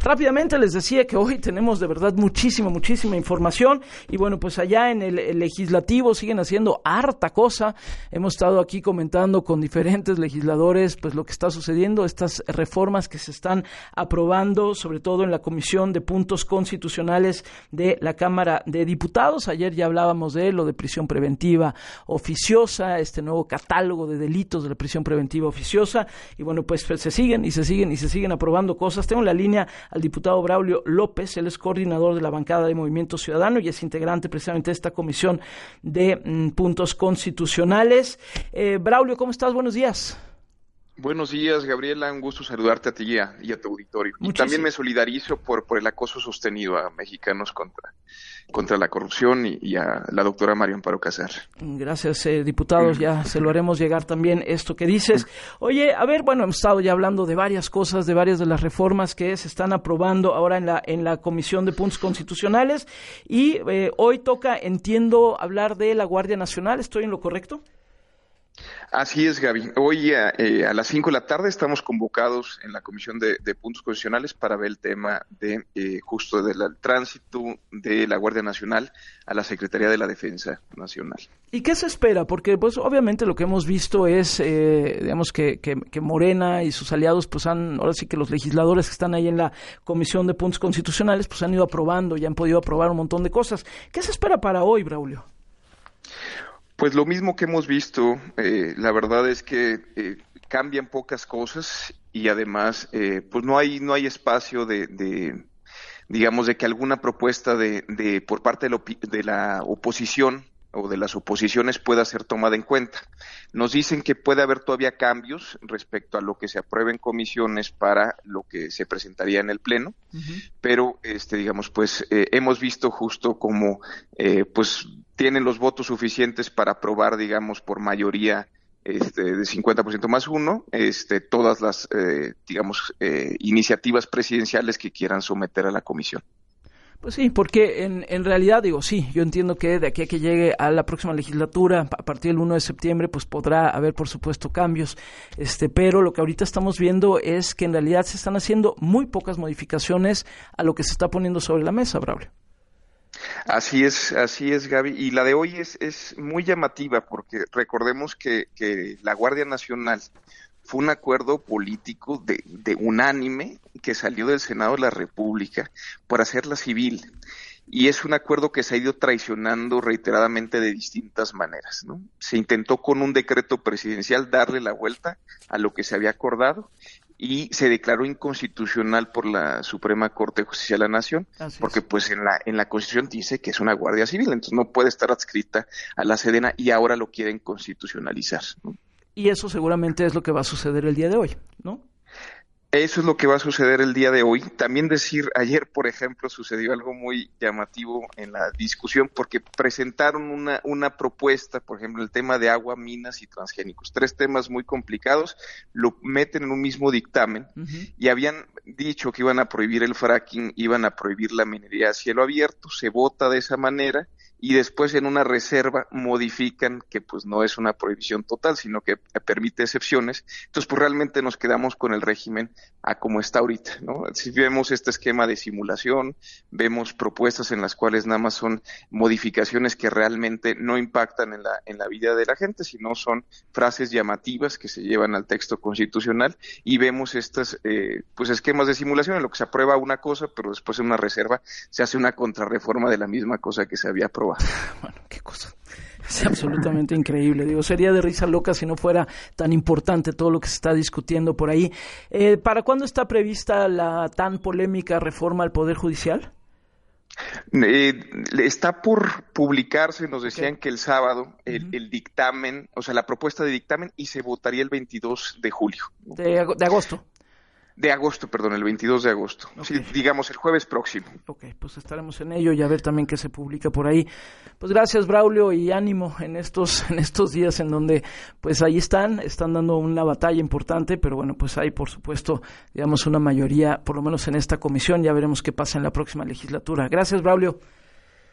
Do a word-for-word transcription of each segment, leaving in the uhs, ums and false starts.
Rápidamente les decía que hoy tenemos de verdad muchísima, muchísima información y bueno, pues allá en el, el legislativo siguen haciendo harta cosa. Hemos estado aquí comentando con diferentes legisladores pues lo que está sucediendo, estas reformas que se están aprobando, sobre todo en la Comisión de Puntos Constitucionales de la Cámara de Diputados. Ayer ya hablábamos de lo de prisión preventiva oficiosa, este nuevo catálogo de delitos de la prisión preventiva oficiosa y bueno, pues se siguen y se siguen y se siguen aprobando cosas. Tengo en la línea al diputado Braulio López, él es coordinador de la bancada de Movimiento Ciudadano y es integrante precisamente de esta Comisión de mm, Puntos Constitucionales. Eh, Braulio, ¿cómo estás? Buenos días. Buenos días, Gabriela, un gusto saludarte a ti y a, y a tu auditorio. Muchísimo. Y también me solidarizo por, por el acoso sostenido a mexicanos contra, contra la corrupción y, y a la doctora María Amparo Casar. Gracias, eh, diputados, ya se lo haremos llegar también esto que dices. Oye, a ver, bueno, hemos estado ya hablando de varias cosas, de varias de las reformas que se están aprobando ahora en la, en la Comisión de Puntos Constitucionales y eh, hoy toca, entiendo, hablar de la Guardia Nacional, ¿estoy en lo correcto? Así es, Gaby. Hoy eh, a las cinco de la tarde estamos convocados en la Comisión de, de Puntos Constitucionales para ver el tema de eh, justo del tránsito de la Guardia Nacional a la Secretaría de la Defensa Nacional. ¿Y qué se espera? Porque pues obviamente lo que hemos visto es, eh, digamos que, que, que Morena y sus aliados pues han, ahora sí que los legisladores que están ahí en la Comisión de Puntos Constitucionales pues han ido aprobando y han podido aprobar un montón de cosas. ¿Qué se espera para hoy, Braulio? Pues lo mismo que hemos visto, eh, la verdad es que eh, cambian pocas cosas y además eh, pues no hay no hay espacio de, de digamos de que alguna propuesta de, de por parte de la, de la oposición o de las oposiciones pueda ser tomada en cuenta. Nos dicen que puede haber todavía cambios respecto a lo que se apruebe en comisiones para lo que se presentaría en el Pleno, uh-huh. pero este digamos pues eh, hemos visto justo como eh, pues tienen los votos suficientes para aprobar, digamos, por mayoría este, de cincuenta por ciento más uno, este, todas las, eh, digamos, eh, iniciativas presidenciales que quieran someter a la comisión. Pues sí, porque en, en realidad, digo, sí, yo entiendo que de aquí a que llegue a la próxima legislatura, a partir del uno de septiembre, pues podrá haber, por supuesto, cambios, este, pero lo que ahorita estamos viendo es que en realidad se están haciendo muy pocas modificaciones a lo que se está poniendo sobre la mesa, Braulio. Así es, así es, Gaby, y la de hoy es, es muy llamativa porque recordemos que, que la Guardia Nacional fue un acuerdo político de, de unánime que salió del Senado de la República por hacerla civil. Y es un acuerdo que se ha ido traicionando reiteradamente de distintas maneras, ¿no? Se intentó con un decreto presidencial darle la vuelta a lo que se había acordado y se declaró inconstitucional por la Suprema Corte de Justicia de la Nación, Así porque es. pues en la en la Constitución dice que es una guardia civil, entonces no puede estar adscrita a la Sedena y ahora lo quieren constitucionalizar, ¿no? Y eso seguramente es lo que va a suceder el día de hoy, ¿no? Eso es lo que va a suceder el día de hoy. También decir, ayer, por ejemplo, sucedió algo muy llamativo en la discusión porque presentaron una, una propuesta, por ejemplo, el tema de agua, minas y transgénicos. Tres temas muy complicados, lo meten en un mismo dictamen uh-huh. y habían dicho que iban a prohibir el fracking, iban a prohibir la minería a cielo abierto, se vota de esa manera y después en una reserva modifican que pues no es una prohibición total, sino que permite excepciones. Entonces pues realmente nos quedamos con el régimen a como está ahorita, ¿no? Si vemos este esquema de simulación, vemos propuestas en las cuales nada más son modificaciones que realmente no impactan en la en la vida de la gente, sino son frases llamativas que se llevan al texto constitucional y vemos estas eh, pues esquemas de simulación en lo que se aprueba una cosa, pero después en una reserva se hace una contrarreforma de la misma cosa que se había aprobado. Bueno, qué cosa. Es absolutamente increíble. Digo, sería de risa loca si no fuera tan importante todo lo que se está discutiendo por ahí. Eh, ¿Para cuándo está prevista la tan polémica reforma al Poder Judicial? Eh, está por publicarse, nos decían okay. que el sábado el, uh-huh. el dictamen, o sea, la propuesta de dictamen y se votaría el veintidós de julio. De, de agosto. De agosto, perdón, el veintidós de agosto. Okay. Sí, digamos el jueves próximo. Ok, pues estaremos en ello y a ver también qué se publica por ahí. Pues gracias, Braulio, y ánimo en estos en estos días en donde pues ahí están, están dando una batalla importante, pero bueno, pues hay por supuesto, digamos, una mayoría, por lo menos en esta comisión, ya veremos qué pasa en la próxima legislatura. Gracias, Braulio.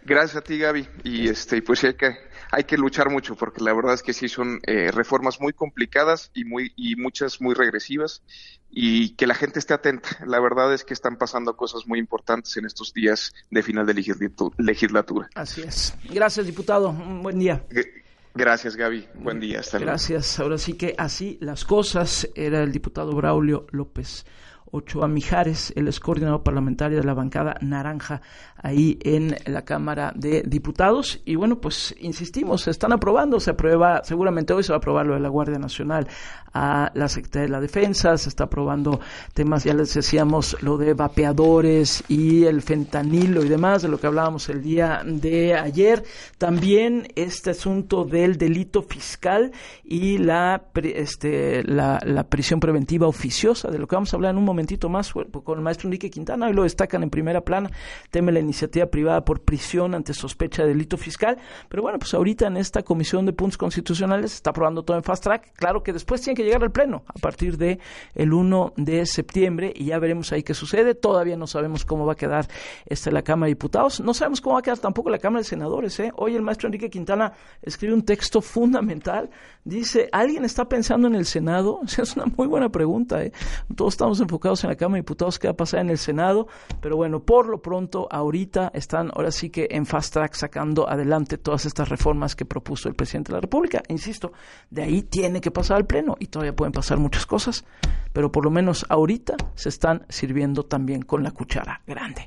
Gracias a ti, Gaby, y este, pues sí hay que, hay que luchar mucho, porque la verdad es que sí son eh, reformas muy complicadas y muy, y muchas muy regresivas, y que la gente esté atenta. La verdad es que están pasando cosas muy importantes en estos días de final de legislatura. Así es. Gracias, diputado. Un buen día. Gracias, Gaby. Buen día. Hasta luego. Gracias. Ahora sí que así las cosas. Era el diputado Braulio López Ochoa Mijares, el ex coordinador parlamentario de la bancada naranja ahí en la Cámara de Diputados. Y bueno, pues insistimos, se están aprobando, se aprueba, seguramente hoy se va a aprobar lo de la Guardia Nacional a la Secretaría de la Defensa, se está aprobando temas, ya les decíamos, lo de vapeadores y el fentanilo y demás, de lo que hablábamos el día de ayer. También este asunto del delito fiscal y la, este, la, la prisión preventiva oficiosa, de lo que vamos a hablar en un momento más con el maestro Enrique Quintana. Hoy lo destacan en primera plana, tema de la iniciativa privada por prisión ante sospecha de delito fiscal, pero bueno, pues ahorita en esta comisión de puntos constitucionales se está aprobando todo en fast track. Claro que después tiene que llegar al pleno a partir de el uno de septiembre y ya veremos ahí qué sucede. Todavía no sabemos cómo va a quedar esta la Cámara de Diputados, no sabemos cómo va a quedar tampoco la Cámara de Senadores, ¿eh? Hoy el maestro Enrique Quintana escribe un texto fundamental, dice, ¿alguien está pensando en el Senado? O sea, es una muy buena pregunta, ¿eh? Todos estamos enfocados en la Cámara de Diputados, qué va a pasar en el Senado, pero bueno, por lo pronto ahorita están ahora sí que en fast track sacando adelante todas estas reformas que propuso el presidente de la República. Insisto, de ahí tiene que pasar al pleno y todavía pueden pasar muchas cosas, pero por lo menos ahorita se están sirviendo también con la cuchara grande.